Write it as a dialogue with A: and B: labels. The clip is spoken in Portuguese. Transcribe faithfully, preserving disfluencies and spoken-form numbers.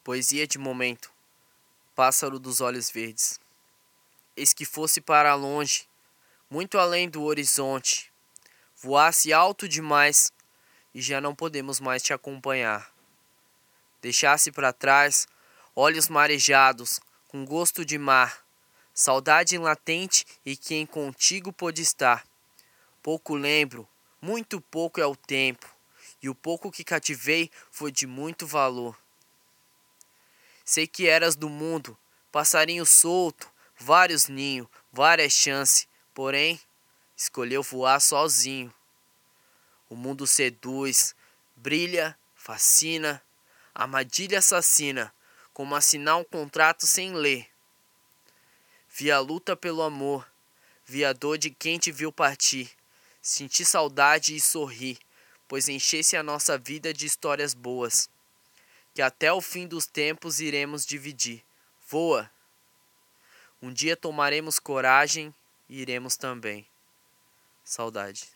A: Poesia de momento, pássaro dos olhos verdes. Eis que fosse para longe, muito além do horizonte, voasse alto demais e já não podemos mais te acompanhar. Deixasse para trás olhos marejados, com gosto de mar, saudade latente e quem contigo pôde estar. Pouco lembro, muito pouco é o tempo, e o pouco que cativei foi de muito valor. Sei que eras do mundo, passarinho solto, vários ninhos, várias chances, porém, escolheu voar sozinho. O mundo seduz, brilha, fascina, armadilha assassina, como assinar um contrato sem ler. Vi a luta pelo amor, vi a dor de quem te viu partir, senti saudade e sorri, pois enchesse a nossa vida de histórias boas, que até o fim dos tempos iremos dividir. Voa! Um dia tomaremos coragem e iremos também. Saudade.